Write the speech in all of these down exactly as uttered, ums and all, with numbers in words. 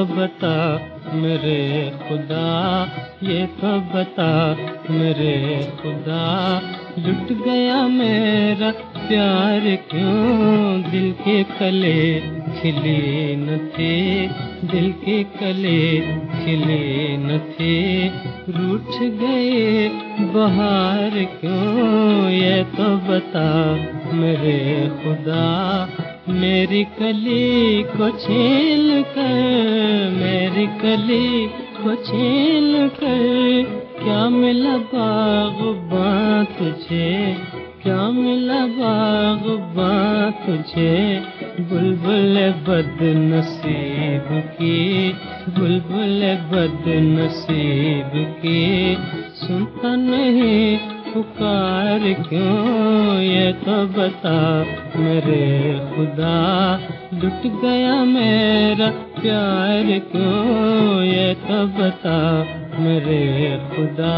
तो बता मेरे खुदा, ये तो बता मेरे खुदा, लुट गया मेरा प्यार क्यों, दिल के कले खिली न थे, दिल के कले खिले न थे, रूठ गए बहार क्यों, ये तो बता मेरे खुदा। मेरी कली को छीन कर, मेरी कली को छीन कर, क्या मिला बाग़बां तुझे, क्या मिला बाग़बां तुझे, बुलबुल बदनसीब की, बुलबुल बदनसीब की, सुनता नहीं पुकार क्यों, ये तो बता मेरे खुदा, लुट गया मेरा प्यार क्यों, ये तो बता मेरे खुदा।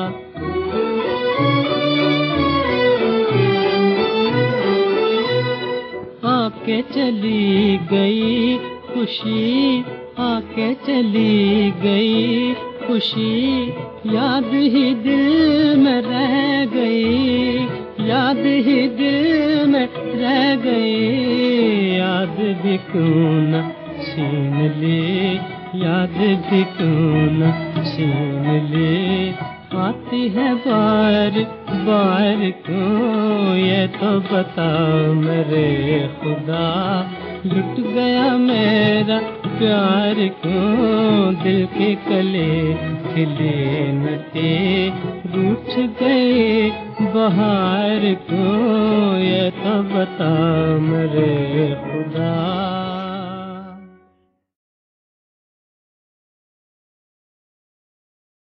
आके चली गई खुशी, आके चली गई खुशी, याद ही दिल में रह गई, याद ही दिल में रह गई, याद भी क्यों न छीन ली, याद भी क्यों न छीन ली, आती है बार बार क्यों, ये तो बता मेरे खुदा, लुट गया मेरा प्यार क्यों, दिल के कले खिले न थे, रूठ गए बहार क्यों, ये तो बता मेरे खुदा।